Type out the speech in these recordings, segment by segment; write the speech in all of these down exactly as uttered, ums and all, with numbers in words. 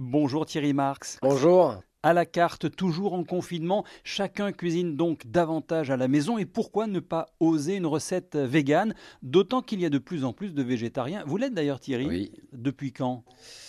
Bonjour Thierry Marx. Bonjour. À la carte, toujours en confinement, chacun cuisine donc davantage à la maison. Et pourquoi ne pas oser une recette végane? D'autant qu'il y a de plus en plus de végétariens. Vous l'êtes d'ailleurs Thierry? Oui. Depuis quand?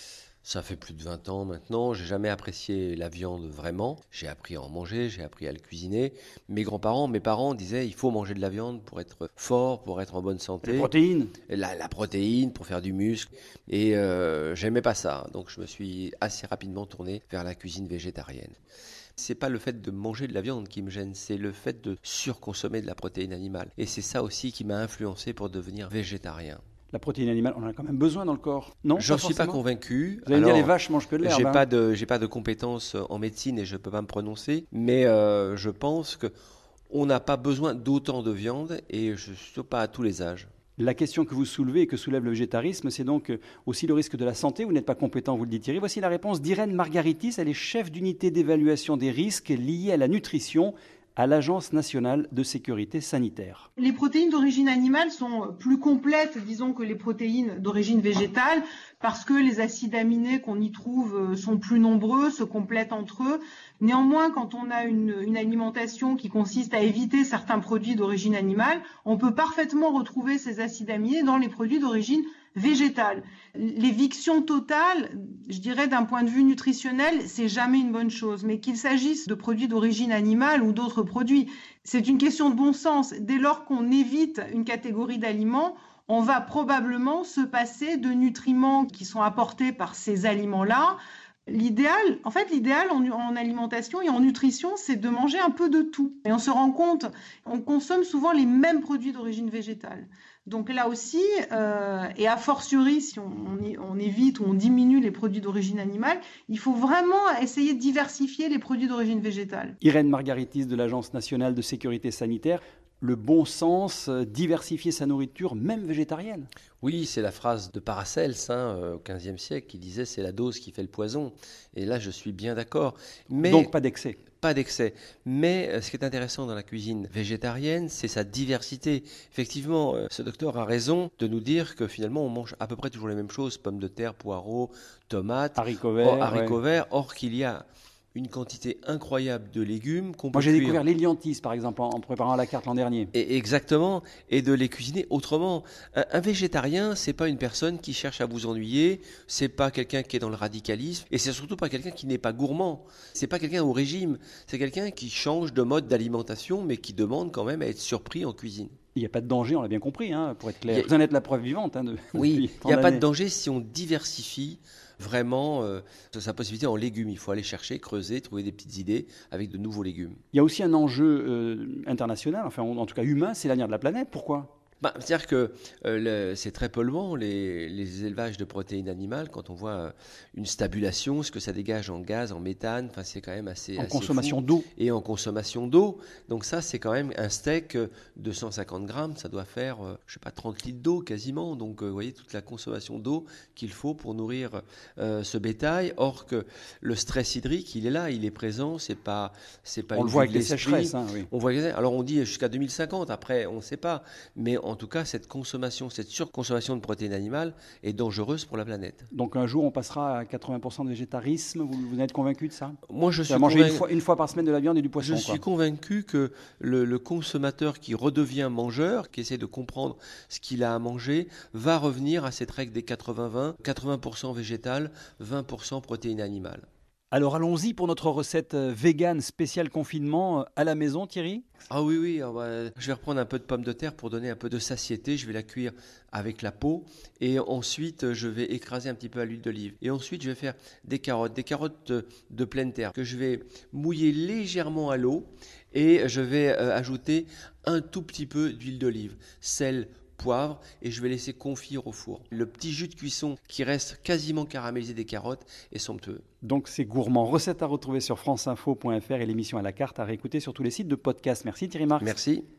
Ça fait plus de vingt ans maintenant. J'ai jamais apprécié la viande vraiment. J'ai appris à en manger, j'ai appris à le cuisiner. Mes grands-parents, mes parents disaient il faut manger de la viande pour être fort, pour être en bonne santé. Les protéines. La, la protéine pour faire du muscle. Et euh, j'aimais pas ça. Donc je me suis assez rapidement tourné vers la cuisine végétarienne. C'est pas le fait de manger de la viande qui me gêne, c'est le fait de surconsommer de la protéine animale. Et c'est ça aussi qui m'a influencé pour devenir végétarien. La protéine animale, on en a quand même besoin dans le corps, non? J'en suis pas convaincu. Vous allez me dire les vaches mangent que de l'herbe. J'ai hein. pas de, j'ai pas de compétences en médecine et je peux pas me prononcer, mais euh, je pense que on n'a pas besoin d'autant de viande et je suis pas à tous les âges. La question que vous soulevez et que soulève le végétarisme, c'est donc aussi le risque de la santé. Vous n'êtes pas compétent, vous le dites Thierry. Voici la réponse d'Irène Margaritis. Elle est chef d'unité d'évaluation des risques liés à la nutrition à l'Agence nationale de sécurité sanitaire. Les protéines d'origine animale sont plus complètes, disons, que les protéines d'origine végétale, parce que les acides aminés qu'on y trouve sont plus nombreux, se complètent entre eux. Néanmoins, quand on a une, une alimentation qui consiste à éviter certains produits d'origine animale, on peut parfaitement retrouver ces acides aminés dans les produits d'origine végétale. L'éviction totale, je dirais d'un point de vue nutritionnel, c'est jamais une bonne chose, mais qu'il s'agisse de produits d'origine animale ou d'autres produits, c'est une question de bon sens. Dès lors qu'on évite une catégorie d'aliments, on va probablement se passer de nutriments qui sont apportés par ces aliments-là. L'idéal, en fait, l'idéal en, en alimentation et en nutrition, c'est de manger un peu de tout. Et on se rend compte, on consomme souvent les mêmes produits d'origine végétale. Donc là aussi, euh, et a fortiori, si on, on, on évite ou on diminue les produits d'origine animale, il faut vraiment essayer de diversifier les produits d'origine végétale. Irène Margaritis de l'Agence nationale de sécurité sanitaire. Le bon sens, diversifier sa nourriture, même végétarienne. Oui, c'est la phrase de Paracels hein, au quinzième siècle qui disait c'est la dose qui fait le poison. Et là, je suis bien d'accord. Mais donc pas d'excès. Pas d'excès. Mais ce qui est intéressant dans la cuisine végétarienne, c'est sa diversité. Effectivement, ce docteur a raison de nous dire que finalement, on mange à peu près toujours les mêmes choses, pommes de terre, poireaux, tomates, haricots verts. Or, haricots ouais. verts. Or qu'il y a une quantité incroyable de légumes qu'on peut Moi, j'ai cuire. découvert l'hélianthis, par exemple, en, en préparant la carte l'an dernier. Et exactement, et de les cuisiner autrement. Un, un végétarien, c'est pas une personne qui cherche à vous ennuyer, c'est pas quelqu'un qui est dans le radicalisme, et c'est surtout pas quelqu'un qui n'est pas gourmand. C'est pas quelqu'un au régime, c'est quelqu'un qui change de mode d'alimentation, mais qui demande quand même à être surpris en cuisine. Il n'y a pas de danger, on l'a bien compris, hein, pour être clair. A... Vous en êtes la preuve vivante. Hein, de, oui, il n'y a pas de danger si on diversifie vraiment euh, sa possibilité en légumes. Il faut aller chercher, creuser, trouver des petites idées avec de nouveaux légumes. Il y a aussi un enjeu euh, international, enfin en, en tout cas humain, c'est l'avenir de la planète. Pourquoi ? Bah, c'est-à-dire que euh, le, c'est très polluant, les, les élevages de protéines animales, quand on voit euh, une stabulation, ce que ça dégage en gaz, en méthane, enfin, c'est quand même assez En assez consommation fou. d'eau. Et en consommation d'eau. Donc ça, c'est quand même un steak de cent cinquante grammes, ça doit faire, euh, je sais pas, trente litres d'eau quasiment. Donc, euh, vous voyez, toute la consommation d'eau qu'il faut pour nourrir euh, ce bétail. Or que le stress hydrique, il est là, il est présent, c'est pas, c'est pas on une le voit avec les sécheresses. Hein, oui. On voit, alors on dit jusqu'à deux mille cinquante, après, on ne sait pas. Mais en tout cas, cette consommation, cette surconsommation de protéines animales est dangereuse pour la planète. Donc un jour, on passera à quatre-vingts pour cent de végétarisme. Vous, vous êtes convaincu de ça? Moi, je suis manger convaincu... une fois, une fois par semaine de la viande et du poisson. Je quoi. suis convaincu que le, le consommateur qui redevient mangeur, qui essaie de comprendre ce qu'il a à manger, va revenir à cette règle des quatre-vingts vingt, quatre-vingts pour cent végétal, vingt pour cent protéines animales. Alors allons-y pour notre recette végane spéciale confinement à la maison, Thierry. Ah oui, oui, bah, je vais reprendre un peu de pommes de terre pour donner un peu de satiété. Je vais la cuire avec la peau et ensuite je vais écraser un petit peu à l'huile d'olive. Et ensuite je vais faire des carottes, des carottes de pleine terre que je vais mouiller légèrement à l'eau et je vais euh, ajouter un tout petit peu d'huile d'olive, sel, poivre et je vais laisser confire au four. Le petit jus de cuisson qui reste quasiment caramélisé des carottes est somptueux. Donc c'est gourmand. Recette à retrouver sur franceinfo point f r et l'émission à la carte à réécouter sur tous les sites de podcast. Merci Thierry Marx. Merci.